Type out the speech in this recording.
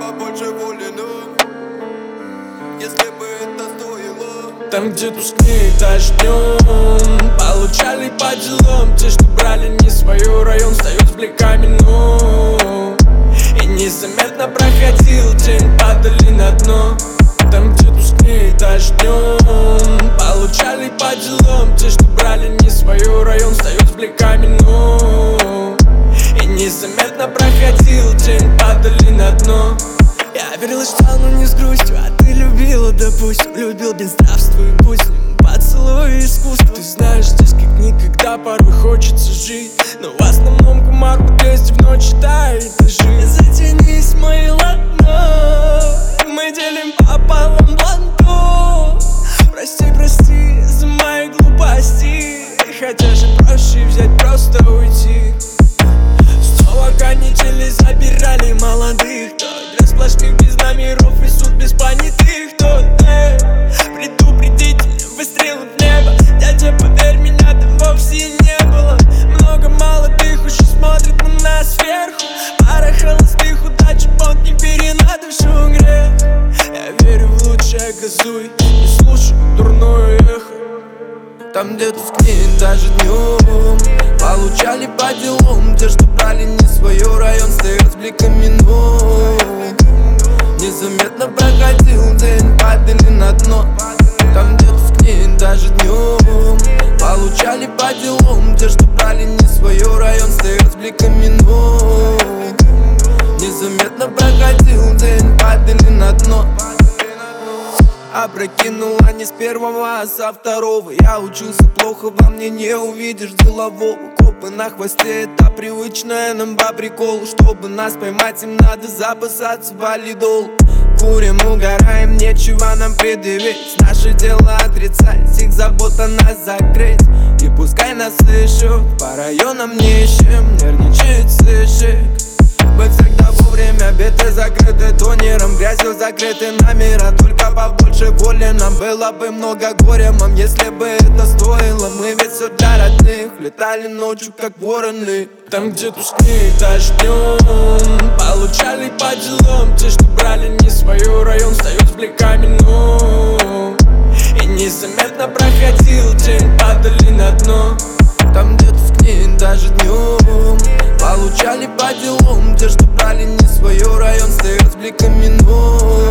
побольше воли, но если бы это стоило. Там, где тускнеет дождем, получали по делам. Те, что брали не свой район, встают с бликами, но и незаметно проходил день, падали на дно. Там, где тускнеет дождем, получали по делам. Те, что брали не свой район, встают с бликами, но и незаметно проходил день, падали на дно. Я верила, что но не с грустью, а ты любила, допустим. Любил безнравствую пусть поцелуй искусства. Ты знаешь, здесь как никогда порой хочется жить, но в основном кумар по 200 в ночь тает этажи. Затянись, мои ладно, мы делим пополам бланду. Прости, прости за мои глупости, хотя же проще взять, просто уйти. Снова канители забирали молодых, для сплошных без номеров и суд без понятых. Предупредительный выстрел в небо, дядя, поверь, меня там вовсе не было. Много молодых уже смотрят на нас сверху. Пара холостых удач, бот, не бери на душу грех. Я верю в лучшее, газуй, не слушай дурное эхо. Там, где тускнеет даже днем, получали по делам. Те, что брали не свой район, стоят с бликами, но незаметно проходил день, падали на дно. Там, где тускнеет даже днем, получали по делам. Те, что брали не свой район, стоят с бликами, но незаметно проходил день, падали на дно. Опрокинула не с первого, а со второго. Я учился плохо, во мне не увидишь делового. Копы на хвосте, это привычное нам по приколу. Чтобы нас поймать, им надо запасаться валидол. Курим, угораем, нечего нам предъявить. Наше дело отрицать, их забота нас закрыть. И пускай нас слышат, по районам не ищем, нервничает сыщик. Быть всегда вовремя, биты закрыты тонером, грязью закрыты номера. Только побольше воли, нам было бы много горя, мам, если бы это стоило. Мы ведь все для родных, летали ночью как вороны. Там, где тускнеет дождем, получали по делам. Те, что брали не свой район, встают с бликами, но и незаметно проходил день, падали на дно. Там, где тускнеет даже днем, получали по делам. Те, что брали не свой район, стоят с бликами, но